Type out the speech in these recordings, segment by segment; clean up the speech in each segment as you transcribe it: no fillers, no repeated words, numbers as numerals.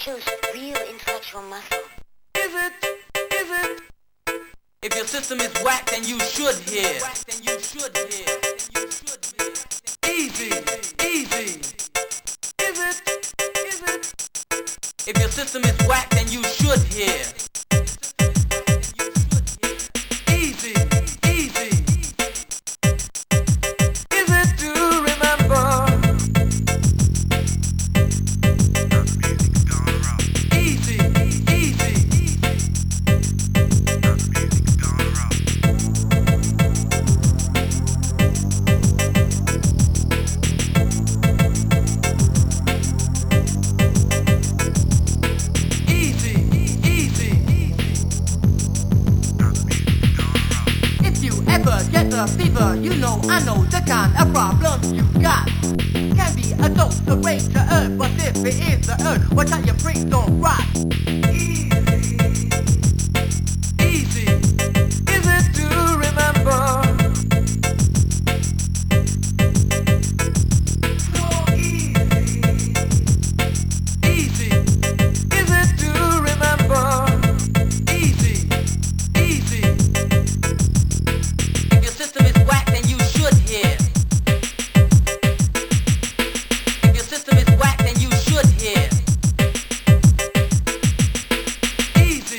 shows real intellectual muscle. Is it? If your system is whack, then you should hear. Easy. Is it? If your system is whack, then you should hear. Easy. Is it to remember? Easy. If you ever get a fever, you know I know the kind of problems you got. Can be a dose of rage to earth, but if it is the earth, watch out your freaks don't rot. Easy. Is it to remember? So easy. Is it to remember? Easy. If your system is whack, then you should hear. If your system is whack, then you should hear. Easy.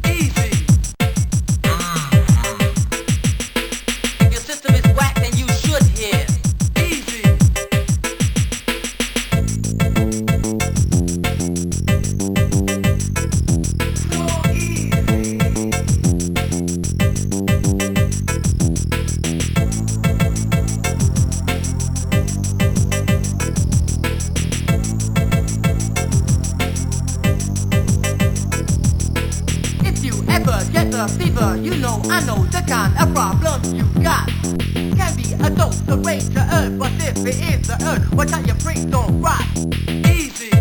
If your system is whack, then you should hear. Easy. So easy. If you ever get a fever, you know I know the kind of problems you got. Can be a dose of rage to earth, but if it is the earth, watch out your freaks don't rot. Easy.